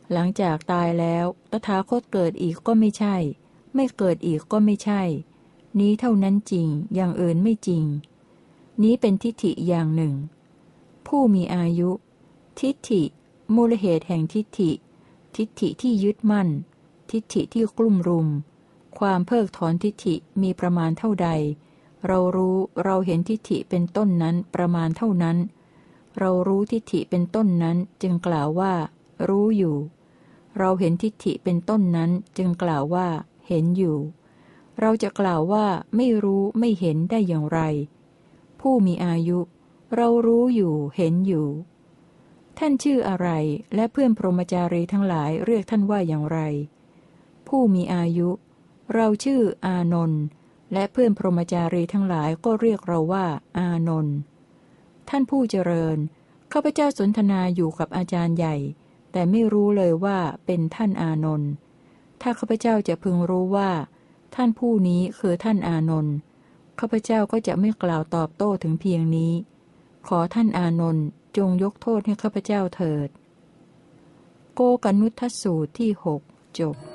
หลังจากตายแล้วตถาคตเกิดอีกก็ไม่ใช่ ไม่เกิดอีกก็ไม่ใช่ นี้เท่านั้นจริง อย่างอื่นไม่จริง นี้เป็นทิฏฐิอย่างหนึ่ง ผู้มีอายุ ทิฏฐิ มูลเหตุแห่งทิฏฐิ ทิฏฐิที่ยึดมั่น ทิฏฐิที่กลุ่มรุม ความเพิกถอนทิฏฐิมีประมาณเท่าใด เรารู้เราเห็นทิฏฐิเป็นต้นนั้นประมาณเท่านั้น เรารู้ทิฏฐิเป็นต้นนั้นจึงกล่าวว่า รู้อยู่ เราเห็นทิฏฐิเป็นต้นนั้นจึงกล่าวว่า เห็นอยู่ เราจะกล่าวว่าไม่รู้ไม่เห็นได้อย่างไร ผู้มีอายุ เรารู้อยู่เห็นอยู่ ท่านชื่ออะไรและเพื่อนพรหมจารีทั้งหลายเรียกท่านว่าอย่างไร ผู้มีอายุ เราชื่ออานนท์และเพื่อนพรหมจารีทั้งหลายก็เรียกเราว่าอานนท์ท่านผู้เจริญข้าพเจ้าสนทนาอยู่กับอาจารย์ใหญ่แต่ไม่รู้เลยว่าเป็นท่านอานนท์ถ้าข้าพเจ้าจะพึงรู้ว่าท่านผู้นี้คือท่านอานนท์ข้าพเจ้าก็จะไม่กล่าวตอบโต้ถึงเพียงนี้ขอท่านอานนท์จงยกโทษให้ข้าพเจ้าเถิดโกกนุทสูตรที่หกจบ